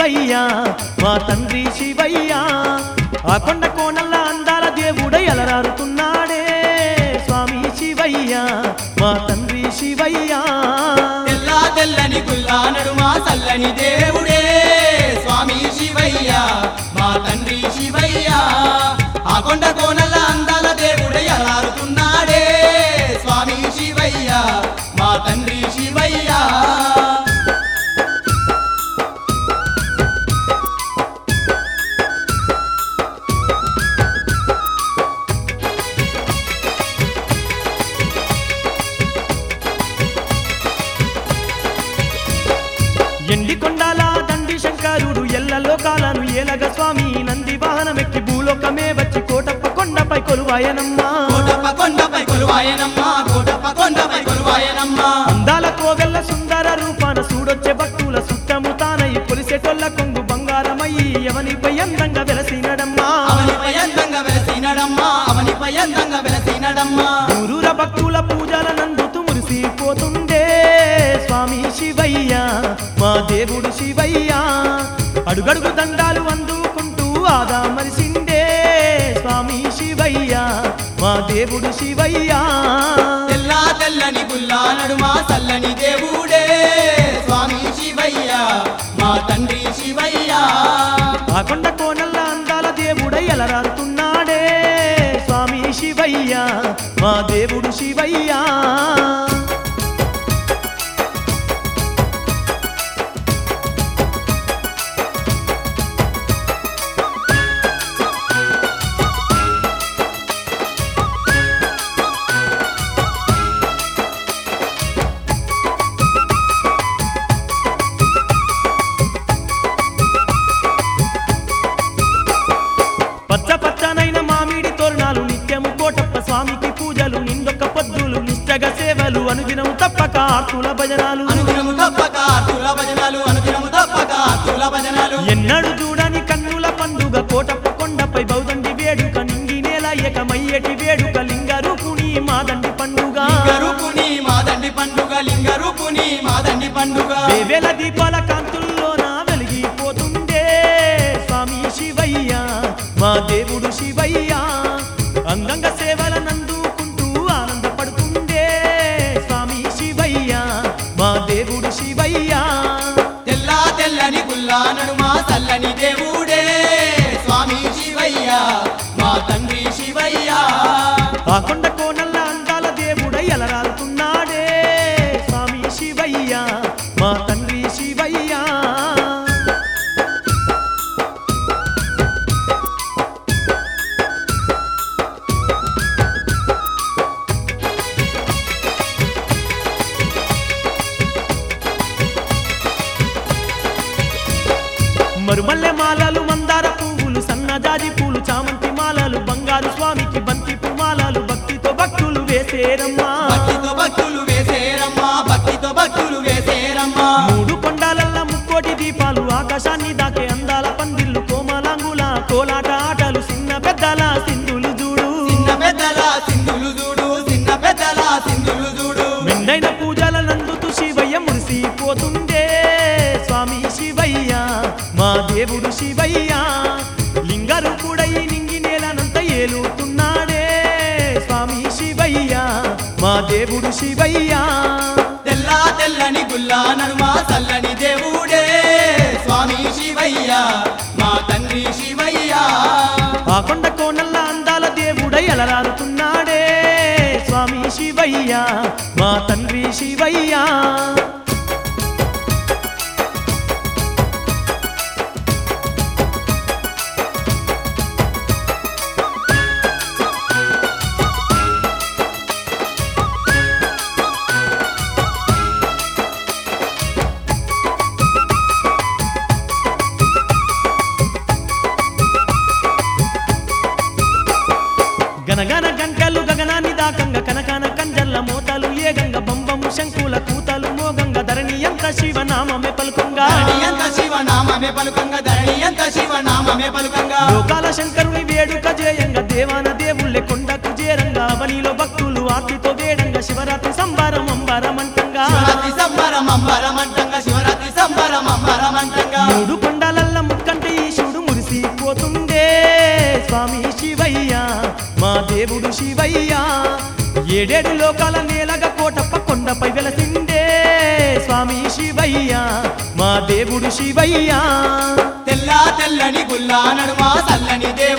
శివయ్య మా తండ్రి శివయ్య ఆ కొండ కోనల్ల అందాల దేవుడై అలరారుతున్నాడే స్వామి శివయ్య మా తండ్రి శివయ్య తెల్లా తెల్లని గుల్లా నడుమా చల్లని దేవుడే స్వామి శివయ్య మా తండ్రి శివయ్య ఆ కొండ కోనల అందాల దేవుడే అలరారుతున్నాడే స్వామి శివయ్య మా తండ్రి శివయ్య ఎండి కొండాల దండి శంకరుడు ఎల్ల లోకాలను ఏలగ స్వామి నంది వాహనమెక్కి భూలోకమే వచ్చి కోటప్ప కొండపై కొలువాయనమ్మా కోటప్ప కొండపై కొలువాయనమ్మా కోటప్ప కొండపై కొలువాయనమ్మా అందాల కోగల్ల సుందర రూపాన చూడొచ్చే భక్తుల సుత్తము తానై కొలిసేటొల్ల కొంగు బంగారమయ్యి ఎవనిపై అందంగా వెలసినడమ్మా అవనిపై అందంగా వెలసినడమ్మా అవనిపై అందంగా వెలసినడమ్మా ఊరూర భక్తుల పూజల నందుతూ మురిసిపోతుండే స్వామి శివయ్య మా దేవుడు శివయ్య అడుగడుగు దండాలు అందుకుంటూ ఆదా మరిసిండే స్వామి శివయ్య మా దేవుడు శివయ్య తెల్లా తెల్లని గుల్లా నడుమా చల్లని దేవుడే స్వామి శివయ్య మా తండ్రి శివయ్య ఆ కొండ కోనల్ల అందాల దేవుడై అలరారుతున్నాడే స్వామి శివయ్య మా దేవుడు శివయ్య పచ్చ పచ్చనైన మామిడి తోరణాలు నిత్యము కోటప్ప స్వామికి పూజలు నిండొక్క పొద్దులు నిష్టగా సేవలు అనుదినము తప్పక ఆర్తుల భజనాలు అనుదినము తప్పక ఆర్తుల భజనాలు అనుదినము తప్పక ఆర్తుల భజనాలు ఎన్నడు చూడని కన్నుల పండుగ కోటప్ప కొండపై బౌదండి వేడుక నింగి నేల ఏకమయ్యేటి వేడుక లింగ రూపుని మాదండి పండుగ లింగరూపుని మాదండి పండుగ లింగరూపుని మాదండి పండుగ వేవేల దీపాల కాంతుల్లోన వెలిగిపోతుండే స్వామి శివయ్య మా దేవుడు శివయ్య అందంగా సేవల నందుకుంటూ ఆనందపడుతుండే స్వామి శివయ్య మా దేవుడు శివయ్య తెల్లా తెల్లని గుల్లా నడుమా చల్లని దేవుడే స్వామి శివయ్య మా తండ్రి శివయ్య ఆ కొండ కోనల్ల అందాల దేవుడై అలరారుతున్నాడే స్వామి శివయ్య మా తండ్రి శివయ్య మరుమల్లె మాలలు మందార పువ్వులు సన్నజాజి పూలు చామంతి మాలలు బంగారు స్వామికి బంతి పుమాలలు భక్తితో భక్తులు వేసేరమ్మా భక్తితో భక్తులు వేసేరమ్మా భక్తితో భక్తులు వేసేరమ్మా మూడు కొండాలల్ల ముక్కోటి దీపాలు ఆకాశాన్ని దాకే అందాల పందిళ్ళు కోమలాంగుల కోలాట ఆటలు చిన్న పెద్దల సింధులు చూడు చిన్న పెద్దల సింధులు చూడు చిన్న పెద్దల సింధులు చూడు మెండైన పూజల నందుతూ శివయ్య మురిసిపోతుండే స్వామి శివయ్య మా దేవుడు శివయ్య లింగరు కూడా ఈ నింగి నేలనంత ఏలుతున్నాడే స్వామి శివయ్య మా దేవుడు శివయ్య తెల్లా తెల్లని గుల్లా నడుమా చల్లని దేవుడే స్వామి శివయ్య మా తండ్రి శివయ్య ఆ కొండ కోనల్ల అందాల దేవుడై అలరారుతున్నాడే స్వామి శివయ్య మా తండ్రి శివయ్య గనగన గంటలు గగనాన్ని దాకంగ కనకన కంజల్ల మోతలు ఏగంగ బంబము శంకుల కూతలు మోగంగ ధరణి ఎంత శివనామమే పలుకంగా ధరణి ఎంత శివనామమే పలుకంగా ధరణి ఎంత శివనామమే పలుకంగా లోకాల శంకరుని వేడుక జేయంగ దేవాన దేవుళ్ళే కొండకు చేరంగా అవనిలో భక్తులు ఆర్తితో వేడంగా శివరాత్రి సంబరం అంబరమంటంగా శివరాత్రి సంబరం అంబరమంటంగా శివరాత్రి సంబరం అంబరమంటంగా మూడు కొండల ఏడేడు లోకాల నేలగా కోటప్ప కొండపై వెలసిండే స్వామి శివయ్య మా దేవుడు శివయ్య తెల్ల తెల్లని గుల్లా నడుమ సల్లని